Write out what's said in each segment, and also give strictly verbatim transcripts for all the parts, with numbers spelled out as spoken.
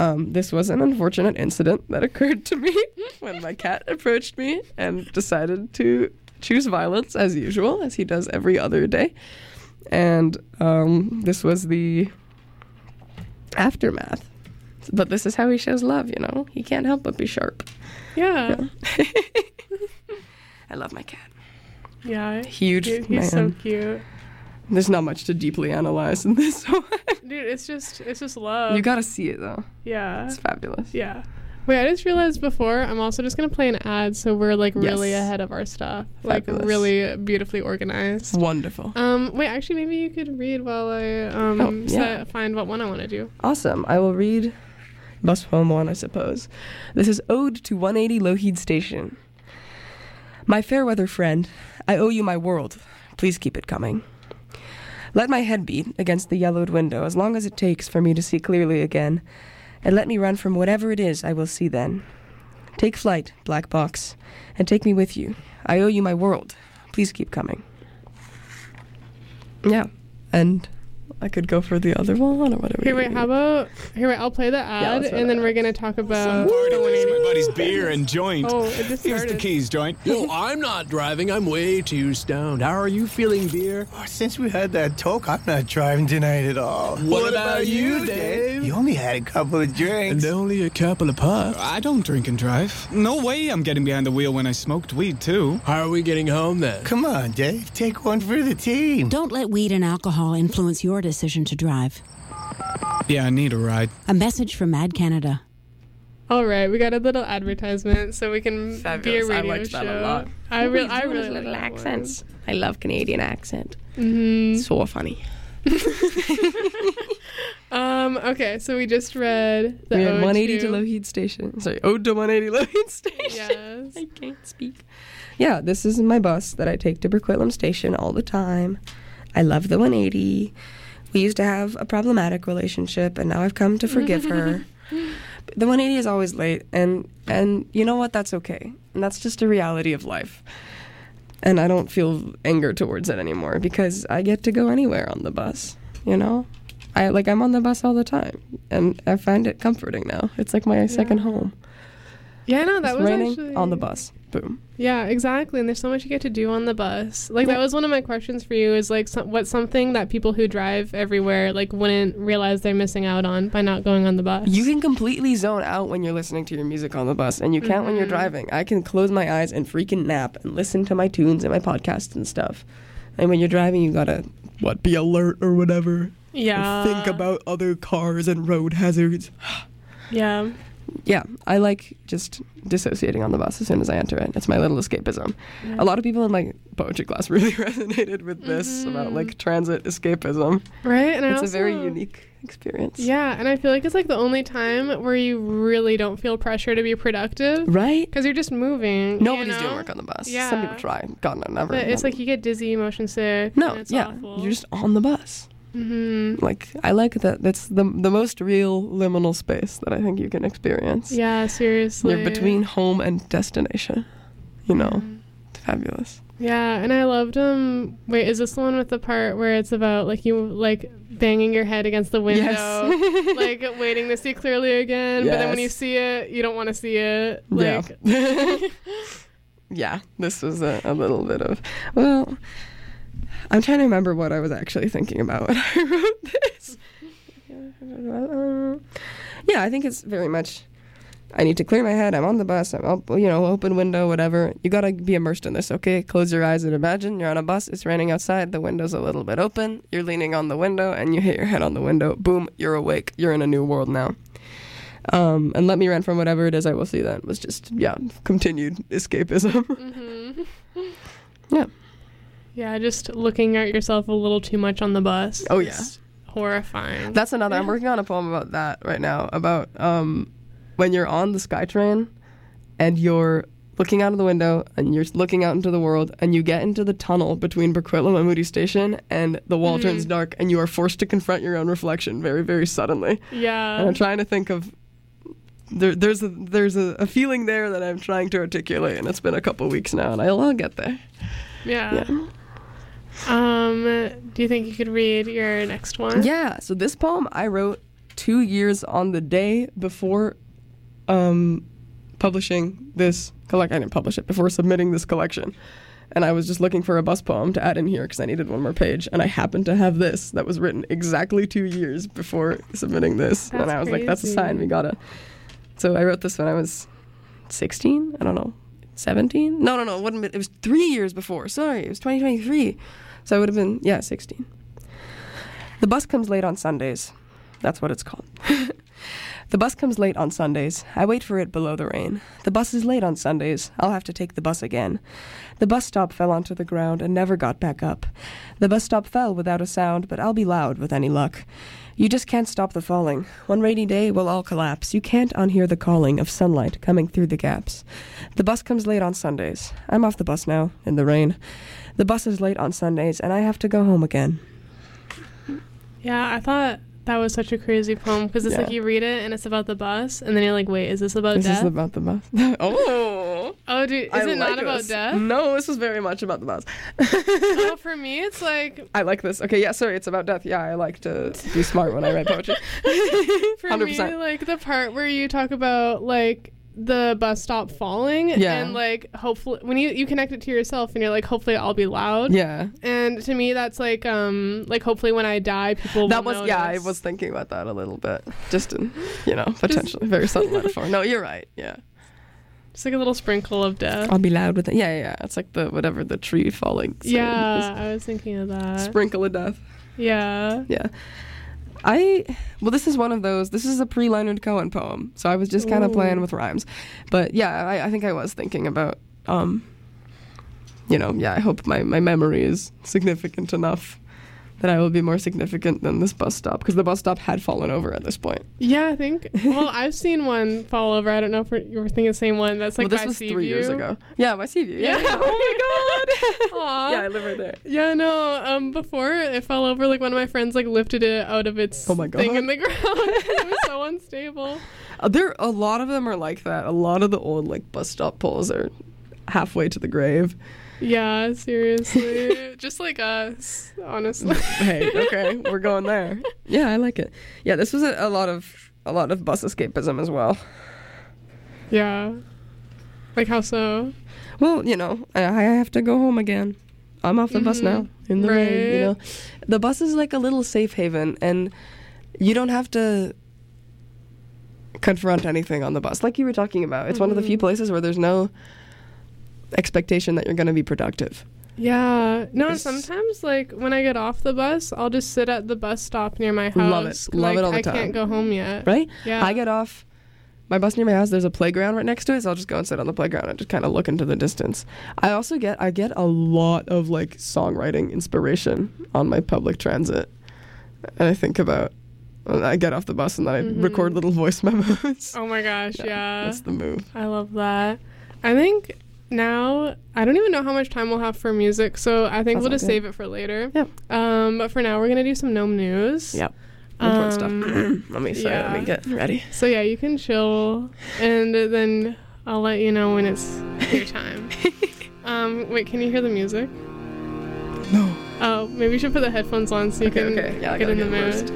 Um, this was an unfortunate incident that occurred to me when my cat approached me and decided to choose violence as usual, as he does every other day. And um, this was the aftermath. But this is how he shows love, you know? He can't help but be sharp. Yeah. Yeah. I love my cat. Yeah. Huge Dude, he's man. so cute. There's not much to deeply analyze in this one. Dude, it's just it's just love. You gotta see it, though. Yeah. It's fabulous. Yeah. Wait, I just realized before, I'm also just going to play an ad so we're, like, really Yes. ahead of our stuff. Fabulous. Like, really beautifully organized. Wonderful. Um, wait, actually, maybe you could read while I um Oh, yeah. set, find what one I want to do. Awesome. I will read bus poem one, I suppose. This is Ode to one eighty Lougheed Station. My fair weather friend, I owe you my world. Please keep it coming. Let my head beat against the yellowed window as long as it takes for me to see clearly again, and let me run from whatever it is I will see then. Take flight, black box, and take me with you. I owe you my world. Please keep coming. Yeah, and I could go for the other one or whatever. Here, wait, how about... Here, wait, I'll play the ad, let's and then run it. we're going to talk about... Party, the one this is eighty. my buddy's beer and joint. Oh, it just Here's the started. keys, joint. Yo, I'm not driving. I'm way too stoned. How are you feeling, beer? Oh, since we had that talk, I'm not driving tonight at all. What about you, Dave? You only had a couple of drinks. And only a couple of puffs. I don't drink and drive. No way I'm getting behind the wheel when I smoked weed, too. How are we getting home then? Come on, Dave. Take one for the team. Don't let weed and alcohol influence your decision to drive. Yeah, I need a ride. A message from Mad Canada. All right, we got a little advertisement so we can Fabulous. be a radio I liked show. that a lot. I, re- I Doing really his like little that accents. I love Canadian accent. Mm-hmm. So funny. Um. Okay, so we just read the We had ode one eighty to to Lougheed Station. Sorry, Ode to one eighty Lougheed Station. Yes. I can't speak. Yeah, this is my bus that I take to Burquitlam Station all the time. I love the one eighty. We used to have a problematic relationship, and now I've come to forgive her. The one eighty is always late, and and you know what? That's okay. And that's just a reality of life. And I don't feel anger towards it anymore because I get to go anywhere on the bus, you know? I like I'm on the bus all the time, and I find it comforting now. It's like my second home. Yeah, no, that It's was raining actually on the bus. Boom. Yeah, exactly. And there's so much you get to do on the bus. Like Yeah. that was one of my questions for you. Is like some, what's something that people who drive everywhere like wouldn't realize they're missing out on by not going on the bus? You can completely zone out when you're listening to your music on the bus, and you can't when you're Mhm. driving. I can close my eyes and freaking nap and listen to my tunes and my podcasts and stuff. And when you're driving, you gotta, what, be alert or whatever. Yeah. And think about other cars and road hazards. Yeah. Yeah, I like just dissociating on the bus as soon as I enter it. It's my little escapism. A lot of people in my poetry class really resonated with this about like transit escapism. Right. And I It's also, a very unique experience. Yeah, and I feel like it's like the only time where you really don't feel pressure to be productive. Right? Because you're just moving. Nobody's you know? doing work on the bus. Yeah. Some people try. God, no, never. But it's never. like you get dizzy, motion sick. No, and it's yeah, awful. you're just on the bus. Mm-hmm. Like, I like that. That's the the most real liminal space that I think you can experience. Yeah, seriously. You're between home and destination. You know, it's fabulous. Yeah, and I loved um wait, is this the one with the part where it's about like you like banging your head against the window, Yes. like waiting to see clearly again, but then when you Yes. see it, you don't want to see it. Yeah. Like Yeah, this was a, a little bit of, well, I'm trying to remember what I was actually thinking about when I wrote this. Yeah, I think it's very much, I need to clear my head, I'm on the bus, I'm up, you know, open window, whatever. You gotta be immersed in this, okay? Close your eyes and imagine you're on a bus, it's raining outside, the window's a little bit open, you're leaning on the window, and you hit your head on the window, boom, you're awake, you're in a new world now. Um, and let me run from whatever it is I will see then was just, yeah, continued escapism. mhm. Yeah. Yeah, just looking at yourself a little too much on the bus. Oh, yeah. It's horrifying. That's another. I'm working on a poem about that right now. About um, when you're on the SkyTrain and you're looking out of the window and you're looking out into the world and you get into the tunnel between Burquitlam and Moody Station and the wall Mhm. turns dark and you are forced to confront your own reflection very, very suddenly. Yeah. And I'm trying to think of. There, there's a there's a, a feeling there that I'm trying to articulate, and it's been a couple weeks now, and I'll, I'll get there. Yeah. Yeah. Um, do you think you could read your next one? Yeah, so this poem I wrote two years on the day before um, publishing this collect. I didn't publish it before submitting this collection. And I was just looking for a bus poem to add in here because I needed one more page. And I happened to have this that was written exactly two years before submitting this. That's and I was crazy. like, that's a sign. We gotta. So I wrote this when I was sixteen. I don't know. seventeen? No, no, no. It wouldn't have been. It was three years before. Sorry. It was twenty twenty-three. So I would have been, yeah, sixteen. The bus comes late on Sundays. That's what it's called. The bus comes late on Sundays. I wait for it below the rain. The bus is late on Sundays. I'll have to take the bus again. The bus stop fell onto the ground and never got back up. The bus stop fell without a sound, but I'll be loud with any luck. You just can't stop the falling. One rainy day we'll all collapse. You can't unhear the calling of sunlight coming through the gaps. The bus comes late on Sundays. I'm off the bus now, in the rain. The bus is late on Sundays, and I have to go home again. Yeah, I thought that was such a crazy poem because it's Yeah. like you read it and it's about the bus, and then you're like, wait, is this about This death? is about the bus. Oh! Oh, dude, is I it not like about this. death? No, this is very much about the bus. Oh, for me, it's like I like this. Okay, yeah, sorry, it's about death. Yeah, I like to be smart when I write poetry. for one hundred me, percent. like the part where you talk about like the bus stop falling, Yeah. and like hopefully when you you connect it to yourself, and you're like, hopefully I'll be loud. Yeah. And to me, that's like um like hopefully when I die, people That will was, yeah, I notice. was thinking about that a little bit. Just in, you know, potentially very subtle metaphor. No, you're right. Yeah. Just like a little sprinkle of death. I'll be loud with it. Yeah, yeah, yeah. It's like the, whatever, the tree falling. sound Yeah, I was thinking of is. that. Sprinkle of death. Yeah. Yeah. I, well, this is one of those, this is a pre-Leonard Cohen poem, so I was just kind of Ooh. playing with rhymes. But yeah, I, I think I was thinking about, um, you know, yeah, I hope my, my memory is significant enough that I will be more significant than this bus stop, because the bus stop had fallen over at this point. Yeah, I think. Well, I've seen one fall over. I don't know if we're, you were thinking the same one. That's like well, this by was Seaview. three years ago. Yeah, by Seaview. Yeah. Yeah. Oh my god. Aw. Yeah, I live right there. Yeah, no. Um, before it fell over, like one of my friends like lifted it out of its Oh my thing God. in the ground. It was so unstable. Uh, there, a lot of them are like that. A lot of the old like bus stop poles are halfway to the grave. Yeah, seriously. Just like us, honestly. Hey, okay, we're going there. Yeah, I like it. Yeah, this was a, a lot of a lot of bus escapism as well. Yeah. Like how so? Well, you know, I, I have to go home again. I'm off the bus Mhm. now in the rain. You Right. know, the bus is like a little safe haven, and you don't have to confront anything on the bus, like you were talking about. It's one of the few Mhm. places where there's no expectation that you're going to be productive. Yeah. No, It's- sometimes like when I get off the bus, I'll just sit at the bus stop near my house. Love it. Love like, it all the I time. can't go home yet. Right? Yeah. I get off my bus near my house. There's a playground right next to it, so I'll just go and sit on the playground and just kind of look into the distance. I also get I get a lot of like songwriting inspiration on my public transit, and I think about. I get off the bus and then I Mhm. record little voice memos. Oh my gosh, yeah. That's the move. I love that. I think now I don't even know how much time we'll have for music, so I think That's we'll all just good. save it for later. Yep. Um, but for now, we're gonna do some gnome news. Yep. Important Um, stuff. let me sorry, let me yeah. get ready. So yeah, you can chill, and then I'll let you know when it's your time. um, wait, can you hear the music? No. Oh, maybe you should put the headphones on so you Okay, can okay. Yeah, I get gotta in the get mood. first.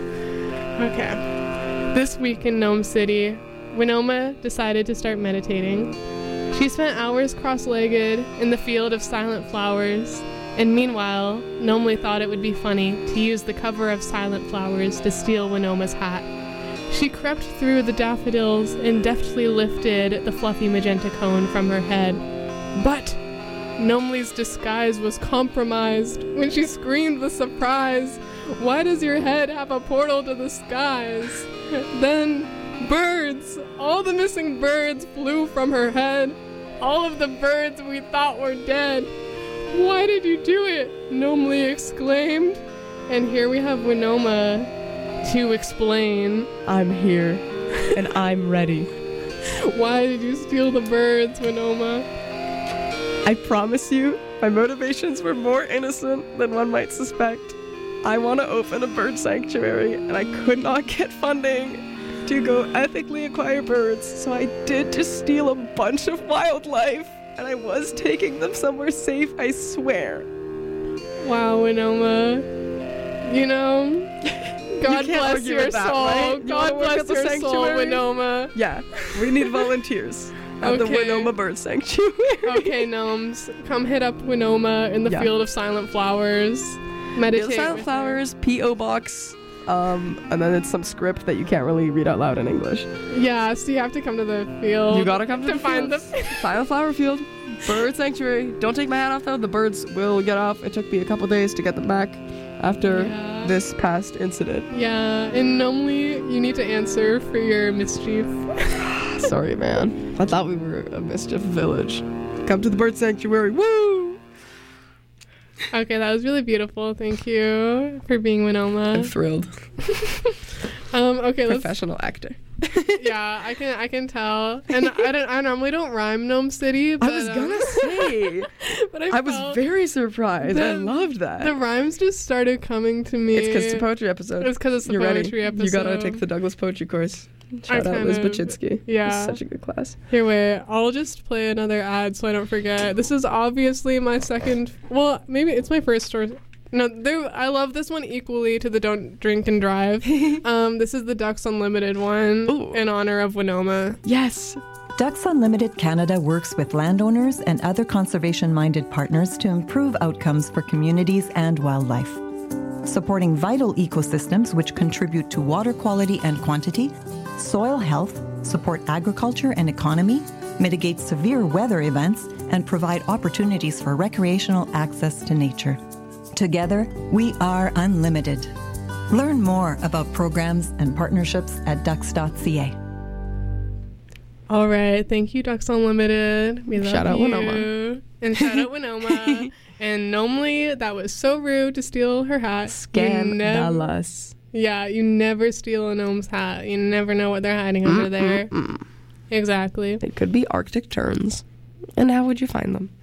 Okay. This week in Gnome City, Winoma decided to start meditating. She spent hours cross-legged in the field of silent flowers, and meanwhile, Gnomely thought it would be funny to use the cover of Silent Flowers to steal Winoma's hat. She crept through the daffodils and deftly lifted the fluffy magenta cone from her head. But Gnomely's disguise was compromised when she screamed with surprise, "Why does your head have a portal to the skies?" Then, birds! All the missing birds flew from her head. All of the birds we thought were dead. "Why did you do it?" Gnomely exclaimed. And here we have Winoma to explain. I'm here and I'm ready. Why did you steal the birds, Winoma? I promise you, my motivations were more innocent than one might suspect. I want to open a bird sanctuary, and I could not get funding to go ethically acquire birds, so I did just steal a bunch of wildlife, and I was taking them somewhere safe, I swear. Wow, Winoma. You know, God You can't bless argue your with that, soul. right? You God wanna work bless at the your soul, sanctuary? Winoma. Yeah, we need volunteers at the Okay. Winoma Bird Sanctuary. Okay, gnomes, come hit up Winoma in the Yeah. field of silent flowers. Meditate. Silent with her. Flowers, P O Box, um, and then it's some script that you can't really read out loud in English. Yeah, so you have to come to the field. You gotta come to, to the find field. the. Silent Flower Field, Bird Sanctuary. Don't take my hat off though. The birds will get off. It took me a couple days to get them back after Yeah. this past incident. Yeah, and normally you need to answer for your mischief. Sorry, man. I thought we were a mischief village. Come to the Bird Sanctuary. Woo! Okay, that was really beautiful. Thank you for being I'm Winoma. thrilled. Um, okay, let's. Professional actor. Yeah, I can I can tell. And I don't I normally don't rhyme Gnome City, but I was um, gonna say. but I, I was felt very surprised. I the- loved that. the rhymes just started coming to me. It's because it's a poetry episode. It's 'cause it's the You're poetry ready. episode. You gotta take the Douglas Poetry course. Shout out kind Liz of- Bachinsky. yeah. It's such a good class. Here, wait. I'll just play another ad so I don't forget. This is obviously my second. Well, maybe it's my first story. No, there, I love this one equally to the Don't Drink and Drive. um, this is the Ducks Unlimited one Ooh. in honor of Winoma. Yes. Ducks Unlimited Canada works with landowners and other conservation-minded partners to improve outcomes for communities and wildlife. Supporting vital ecosystems which contribute to water quality and quantity, soil health, support agriculture and economy, mitigate severe weather events, and provide opportunities for recreational access to nature. Together, we are unlimited. Learn more about programs and partnerships at ducks dot c a. All right. Thank you, Ducks Unlimited. We love Shout out you. Winoma. And shout out Winoma. And normally, that was so rude to steal her hat. You nev- Scandalous. Yeah, you never steal a gnome's hat. You never know what they're hiding under there. Exactly. It could be Arctic terns. And how would you find them?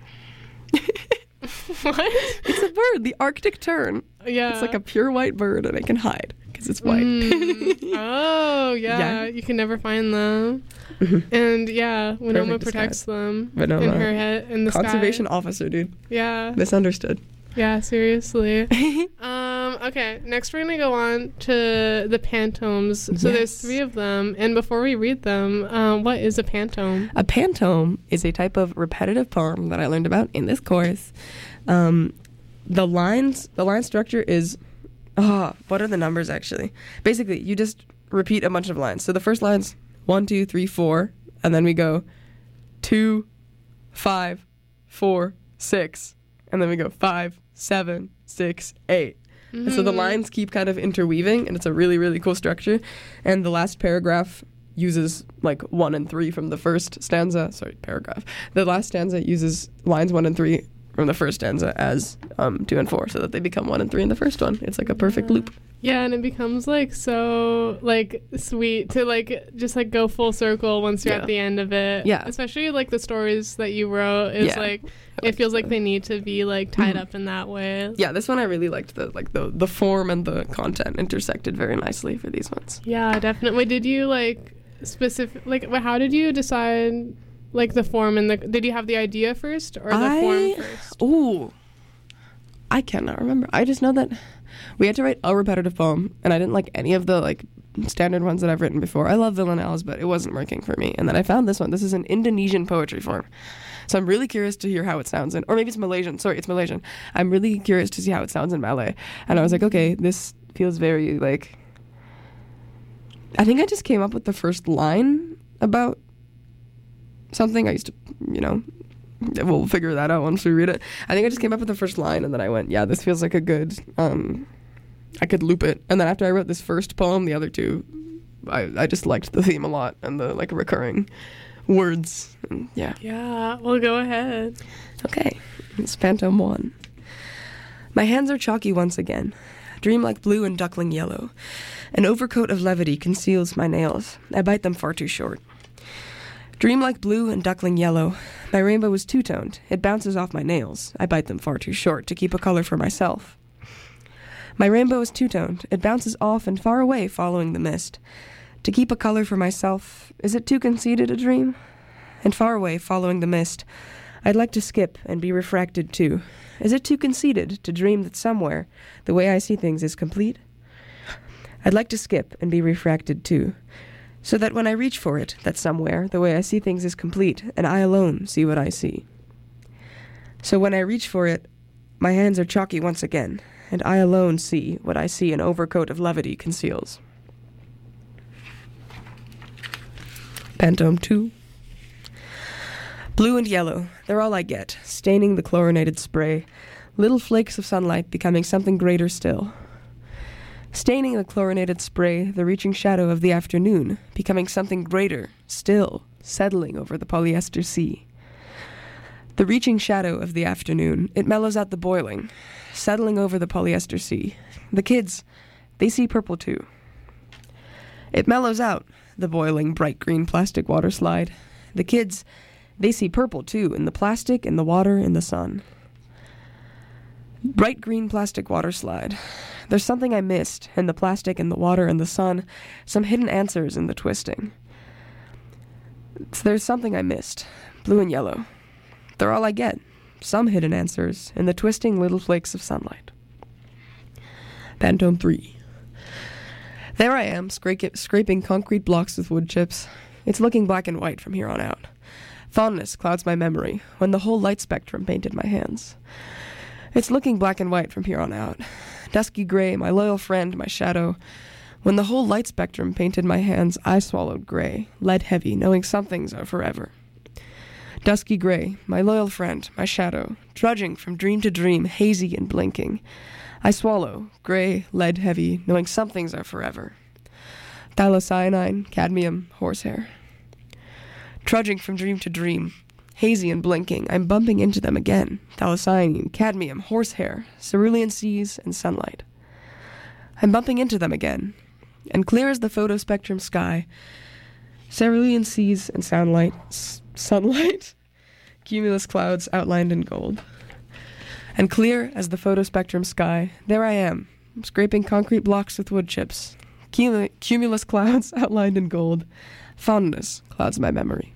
What? It's a bird, the Arctic tern. Yeah. It's like a pure white bird and it can hide because it's white. Mm. Oh, yeah. Yeah. You can never find them. And yeah, Winoma Perfect protects disguise. them Winoma. in her head in the Conservation sky. officer, dude. Yeah. Misunderstood. Yeah, seriously. um, okay, next we're going to go on to the pantomes. So there's Yes. three of them. And before we read them, um, what is a pantome? A pantome is a type of repetitive poem that I learned about in this course. Um, the lines, the line structure is, oh, what are the numbers actually? Basically, you just repeat a bunch of lines. So the first line's one, two, three, four, and then we go two, five, four, six, and then we go five, seven, six, eight. Mm-hmm. And so the lines keep kind of interweaving, and it's a really, really cool structure. And the last paragraph uses like one and three from the first stanza. Sorry, paragraph. The last stanza uses lines one and three from the first stanza as um, two and four, so that they become one and three in the first one. It's like a perfect Yeah. loop. Yeah, and it becomes like so like sweet to like just like go full circle once you're Yeah. at the end of it. Yeah. Especially like the stories that you wrote is Yeah. like it feels like they need to be like tied Mhm. up in that way. Yeah, this one I really liked. The like the the form and the content intersected very nicely for these ones. Yeah, definitely. Wait, did you like specific like wh- how did you decide like the form and the did you have the idea first or the I- form first? Ooh, I cannot remember. I just know that we had to write a repetitive poem, and I didn't like any of the like standard ones that I've written before. I love villanelles, but it wasn't working for me. And then I found this one. This is an Indonesian poetry form. So I'm really curious to hear how it sounds in, or maybe it's Malaysian. Sorry, it's Malaysian. I'm really curious to see how it sounds in Malay. And I was like, okay, this feels very like. I think I just came up with the first line about something. I used to, you know, we'll figure that out once we read it. I think I just came up with the first line, and then I went, yeah, this feels like a good, um, I could loop it. And then after I wrote this first poem, the other two, I, I just liked the theme a lot and the like recurring words. And yeah. Yeah, well go ahead. Okay, it's Phantom one. My hands are chalky once again, dream like blue and duckling yellow. An overcoat of levity conceals my nails. I bite them far too short. Dream like blue and duckling yellow. My rainbow is two-toned. It bounces off my nails. I bite them far too short to keep a color for myself. My rainbow is two-toned. It bounces off and far away following the mist. To keep a color for myself, is it too conceited a dream? And far away following the mist, I'd like to skip and be refracted too. Is it too conceited to dream that somewhere the way I see things is complete? I'd like to skip and be refracted too, so that when I reach for it, that somewhere the way I see things is complete, and I alone see what I see. So when I reach for it, my hands are chalky once again, and I alone see what I see an overcoat of levity conceals. Pantome two. Blue and yellow, they're all I get, staining the chlorinated spray, little flakes of sunlight becoming something greater still. Staining the chlorinated spray, the reaching shadow of the afternoon, becoming something greater still, settling over the polyester sea. The reaching shadow of the afternoon, it mellows out the boiling, settling over the polyester sea. The kids, they see purple too. It mellows out, the boiling bright green plastic water slide. The kids, they see purple too, in the plastic, in the water, in the sun. Bright green plastic water slide. There's something I missed in the plastic, in the water, in the sun, some hidden answers in the twisting. So there's something I missed, blue and yellow. They're all I get, some hidden answers in the twisting little flakes of sunlight. Pantome three. There I am, scra- scraping concrete blocks with wood chips. It's looking black and white from here on out. Fondness clouds my memory when the whole light spectrum painted my hands. It's looking black and white from here on out. Dusky gray, my loyal friend, my shadow. When the whole light spectrum painted my hands, I swallowed gray, lead heavy, knowing some things are forever. Dusky gray, my loyal friend, my shadow, trudging from dream to dream, hazy and blinking. I swallow, gray, lead heavy, knowing some things are forever. Phthalocyanine, cadmium, horsehair. Trudging from dream to dream, hazy and blinking, I'm bumping into them again. Phthalocyanine, cadmium, horsehair, cerulean seas, and sunlight. I'm bumping into them again, and clear as the photospectrum sky, cerulean seas and soundlight, s- sunlight, cumulus clouds outlined in gold. And clear as the photospectrum sky, there I am, scraping concrete blocks with wood chips. Cumul- cumulus clouds outlined in gold. Fondness clouds my memory.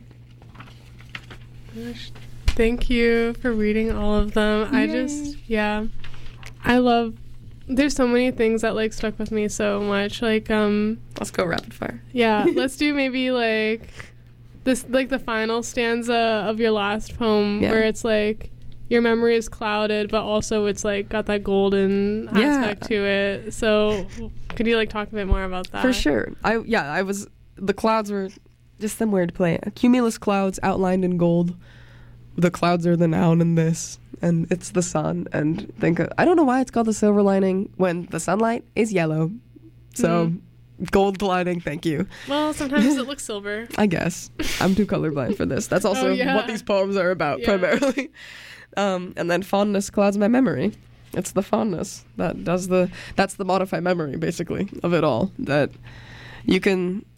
Gosh, thank you for reading all of them. Yay. I just, yeah, I love, there's so many things that like stuck with me so much. Like, um, let's go rapid fire. Yeah, let's do maybe like this, like the final stanza of your last poem, yeah. where it's like your memory is clouded, but also it's like got that golden aspect yeah. to it. So, could you like talk a bit more about that? For sure. I yeah, I was. The clouds were just some weird play. Cumulus clouds outlined in gold. The clouds are the noun in this, and it's the sun. And think of, I don't know why it's called the silver lining when the sunlight is yellow. So, mm-hmm. gold lining, thank you. Well, sometimes it looks silver. I guess. I'm too colorblind for this. That's also oh, yeah. what these poems are about, yeah. primarily. Um, and then fondness clouds my memory. It's the fondness that does the, that's the modified memory, basically, of it all. That you can,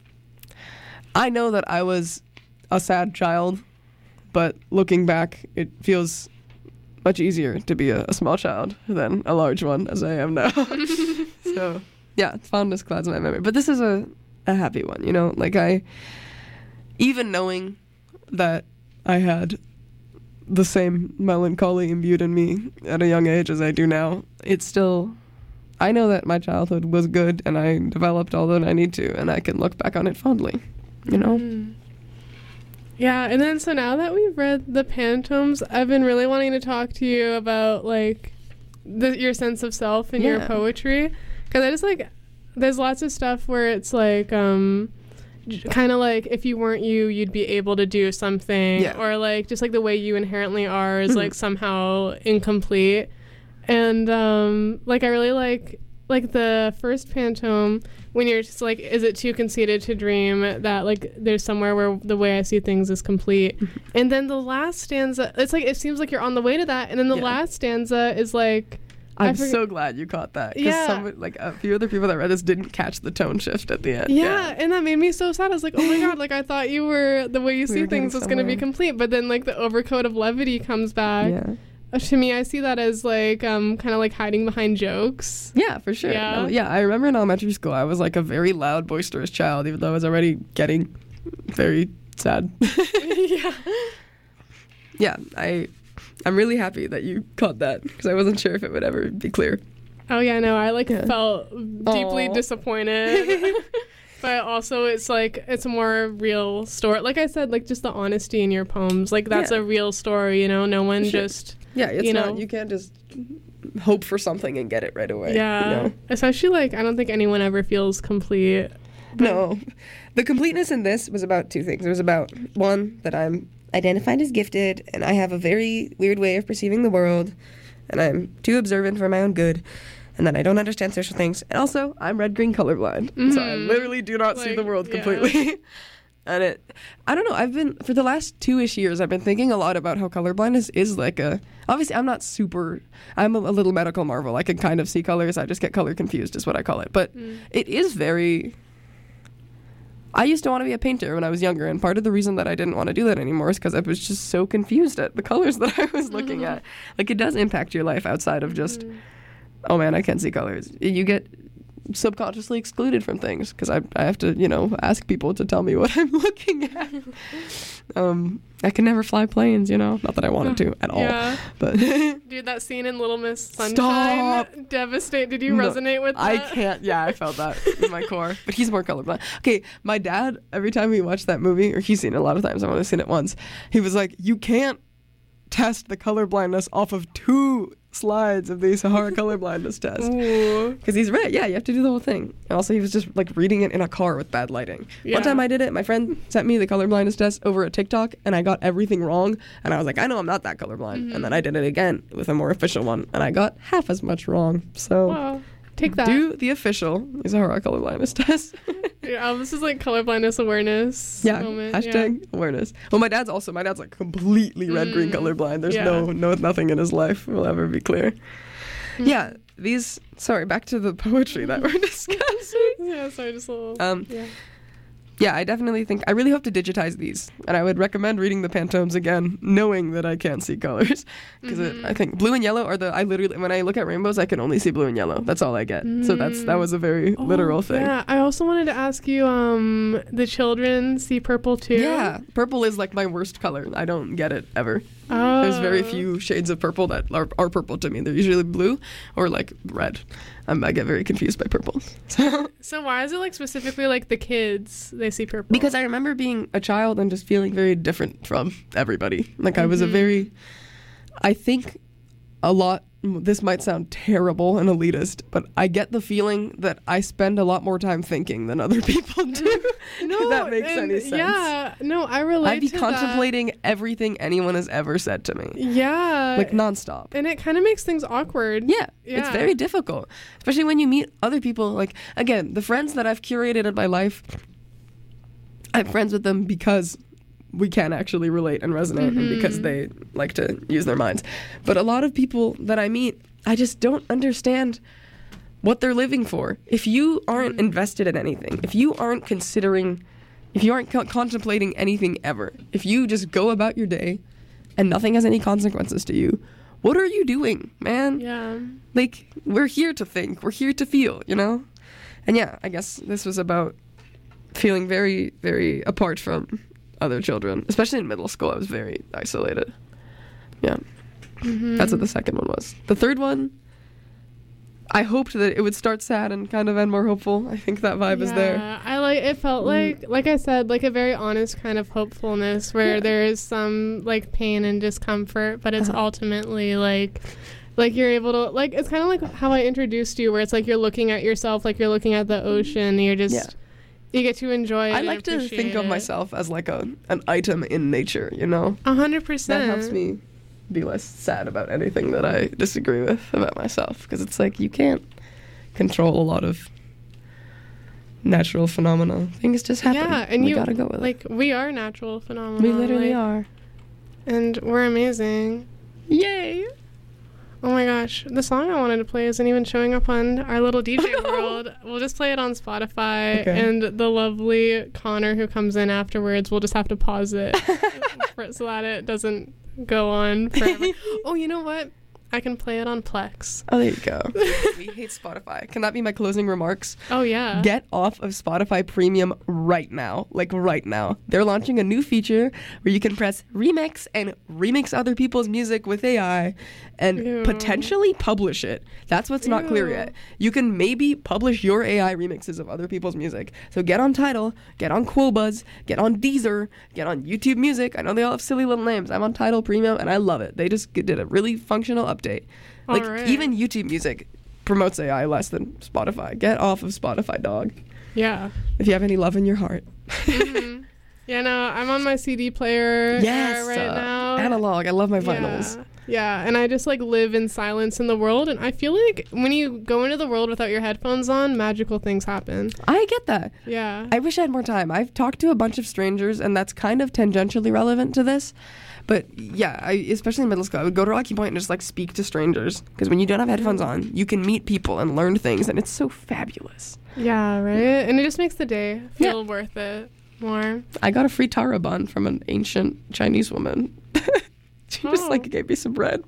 I know that I was a sad child, but looking back, it feels much easier to be a, a small child than a large one, as I am now. So, yeah, fondness clouds my memory. But this is a, a happy one, you know? Like, I, even knowing that I had the same melancholy imbued in me at a young age as I do now, it's still, I know that my childhood was good and I developed all that I need to, and I can look back on it fondly, you know? Mm. Yeah, and then so now that we've read the Pantomes, I've been really wanting to talk to you about, like, the, your sense of self and yeah. your poetry, because I just, like, there's lots of stuff where it's, like, um... kind of like if you weren't you, you'd be able to do something, yeah. or like just like the way you inherently are is like somehow incomplete. And um, like I really like like the first Pantome when you're just like, is it too conceited to dream that like there's somewhere where the way I see things is complete? And then the last stanza, it's like it seems like you're on the way to that, and then the yeah. last stanza is like, I'm so glad you caught that. Because yeah. some, like, a few other people that read this didn't catch the tone shift at the end. Yeah, yeah. and that made me so sad. I was like, oh my God, like, I thought you were, the way you we see things was going to be complete. But then, like, the overcoat of levity comes back. Yeah. Uh, to me, I see that as, like, um, kind of like hiding behind jokes. Yeah, for sure. Yeah. No, yeah, I remember in elementary school, I was, like, a very loud, boisterous child, even though I was already getting very sad. yeah. Yeah, I... I'm really happy that you caught that, because I wasn't sure if it would ever be clear. Oh yeah, no, I like Yeah. felt deeply Aw. disappointed. But also it's like it's a more real story. Like I said, like just the honesty in your poems. Like that's Yeah. a real story, you know? No one Sure. just Yeah, it's you not, know. you can't just hope for something and get it right away. Yeah. You know? Especially like I don't think anyone ever feels complete. No. The completeness in this was about two things. It was about, one, that I'm identified as gifted, and I have a very weird way of perceiving the world, and I'm too observant for my own good, and that I don't understand social things. And also, I'm red-green colorblind, so I Mhm. literally do not see Like, the world yeah. completely. And it, I don't know, I've been, for the last two-ish years, I've been thinking a lot about how colorblindness is like a, obviously I'm not super, I'm a, a little medical marvel. I can kind of see colors, I just get color confused is what I call it. But Mm. it is very, I used to want to be a painter when I was younger, and part of the reason that I didn't want to do that anymore is because I was just so confused at the colors that I was looking at. Like, it does impact your life outside of just, oh man, I can't see colors. You get subconsciously excluded from things because I, I have to, you know, ask people to tell me what I'm looking at. um, I can never fly planes, you know, not that I wanted to at all. Yeah. But Dude, that scene in Little Miss Sunshine. Stop. Devastate. Did you No, resonate with that? I can't. Yeah, I felt that in my core. But he's more colorblind. Okay, my dad, every time we watch that movie, or he's seen it a lot of times, I've only seen it once, he was like, you can't test the colorblindness off of two slides of the Sahara colorblindness test. Ooh. Because he's right. Yeah, you have to do the whole thing. And also, he was just like reading it in a car with bad lighting. Yeah. One time I did it, my friend sent me the colorblindness test over a TikTok, and I got everything wrong. And I was like, I know I'm not that colorblind. Mm-hmm. And then I did it again with a more official one, and I got half as much wrong. So Wow. Take that. do the official Sahara colorblindness test. Yeah, this is like colorblindness awareness Yeah, moment. hashtag awareness. Well, my dad's also, my dad's like completely red-green Mm, colorblind. There's yeah. no, no, nothing in his life will ever be clear. Mm. Yeah, these, sorry, back to the poetry that we're discussing. Yeah. Yeah, sorry, just a little. Um, yeah. Yeah, I definitely think, I really hope to digitize these. And I would recommend reading the Pantones again, knowing that I can't see colors. Because Mm-hmm. I think blue and yellow are the, I literally, when I look at rainbows, I can only see blue and yellow. That's all I get. So that's, that was a very literal Oh, thing. Yeah, I also wanted to ask you, um, the children see purple too? Yeah, purple is like my worst color. I don't get it ever. Oh. There's very few shades of purple that are, are purple to me. They're usually blue or like red. Um, I get very confused by purple. So, So why is it like specifically like the kids, they see purple? because I remember being a child and just feeling very different from everybody. Like I was a very, I think a lot, this might sound terrible and elitist, but I get the feeling that I spend a lot more time thinking than other people do. if that makes and any sense. Yeah, no, I relate I'd be to contemplating everything anyone has ever said to me. that. Yeah. Like nonstop. and it kind of makes things awkward. Yeah, it's Yeah. very difficult, especially when you meet other people. Like, again, the friends that I've curated in my life, I'm friends with them because we can actually relate and resonate and because they like to use their minds. But a lot of people that I meet, I just don't understand what they're living for. If you aren't invested in anything, if you aren't considering, if you aren't co- contemplating anything ever, if you just go about your day and nothing has any consequences to you, what are you doing, man? Yeah. Like, we're here to think, we're here to feel, you know? And yeah, I guess this was about feeling very, very apart from other children, especially in middle school. I was very isolated. Yeah. That's what the second one was. The third one, I hoped that it would start sad and kind of end more hopeful. I think that vibe is there. Yeah, I like it felt Mm. like like I said, like a very honest kind of hopefulness where Yeah. there is some like pain and discomfort, but it's Uh-huh. ultimately like like you're able to like it's kind of like how I introduced you where it's like you're looking at yourself like you're looking at the ocean, you're just Yeah. you get to enjoy it. I and like to think appreciate of it. myself as like a an item in nature, you know? A hundred percent. That helps me be less sad about anything that I disagree with about myself, because it's like you can't control a lot of natural phenomena. Things just happen. Yeah, and we you gotta go with like it. we are natural phenomena. We literally like, are. and we're amazing. Yay! Oh my gosh, the song I wanted to play isn't even showing up on our little D J world. We'll just play it on Spotify, Okay. and the lovely Connor who comes in afterwards, we'll just have to pause it for, so that it doesn't go on forever. Oh, you know what? I can play it on Plex. Oh, there you go. We hate Spotify. Can that be my closing remarks? Oh, yeah. Get off of Spotify Premium right now. Like, right now. They're launching a new feature where you can press remix and remix other people's music with A I and Ew. potentially publish it. That's what's not clear Ew. yet. You can maybe publish your A I remixes of other people's music. So get on Tidal, get on Quillbuzz, get on Deezer, get on YouTube Music. I know they all have silly little names. I'm on Tidal Premium, and I love it. They just did a really functional update. Like, Alright. even YouTube Music promotes A I less than Spotify. Get off of Spotify, dog. Yeah. If you have any love in your heart. Mm-hmm. Yeah, no, I'm on my C D player Yes, uh, right uh, now. analog. I love my Yeah. vinyls. Yeah, and I just like live in silence in the world, and I feel like when you go into the world without your headphones on, magical things happen. I get that. Yeah. I wish I had more time. I've talked to a bunch of strangers, and that's kind of tangentially relevant to this. But yeah, I, especially in middle school, I would go to Rocky Point and just like speak to strangers. Because when you don't have headphones on, you can meet people and learn things, and it's so fabulous. Yeah, right? And it just makes the day feel Yeah. worth it more. I got a free taro bun from an ancient Chinese woman. She just Oh. like gave me some bread.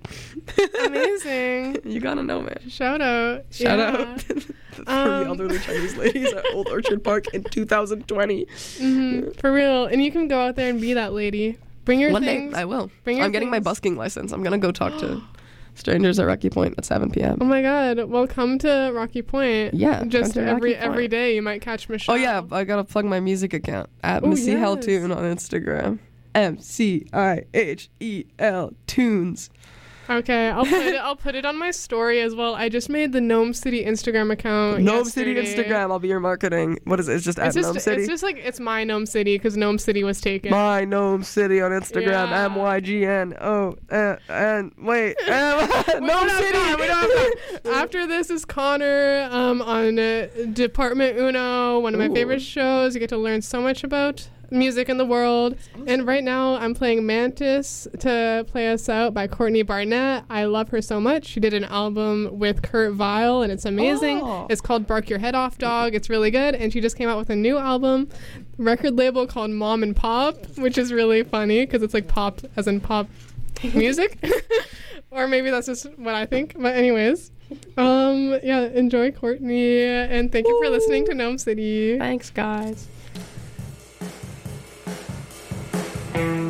Amazing. You gotta know, man. Shout out. Shout Yeah. out for the Um, elderly Chinese ladies at Old Orchard Park in two thousand twenty. Mhm, for real. And you can go out there and be that lady. Bring your One things. day I will. Bring your I'm getting my things. busking license. I'm gonna go talk to strangers at Rocky Point at seven p.m. Oh my God! Well, come to Rocky Point. Yeah, just come to every Rocky Point. every day you might catch Michelle. Oh yeah, I gotta plug my music account at Oh, Missy yes. Hell Tune on Instagram. M C I H E L Tunes. Okay, I'll put it. I'll put it on my story as well. I just made the Gnome City Instagram account. Gnome City yesterday. Instagram. I'll be your marketing. What is it? It's just It's at just Gnome City. it's just like it's my Gnome City because Gnome City was taken. My Gnome City on Instagram. Yeah. M Y G N O uh, and wait. uh, We Gnome don't have City. time, we don't have time. After this is Connor um, on uh, Department Uno, one of my Ooh. favorite shows. You get to learn so much about music in the world. And right now I'm playing Mantis to play us out by Courtney Barnett. I love her so much. She did an album with Kurt Vile and it's amazing. Oh. It's called Bark Your Head Off Dog. It's really good. And she just came out with a new album, record label called Mom and Pop, which is really funny because it's like pop as in pop music. Or maybe that's just what I think. But anyways, um, yeah, enjoy Courtney and thank you for listening to Gnome City. Thanks, guys.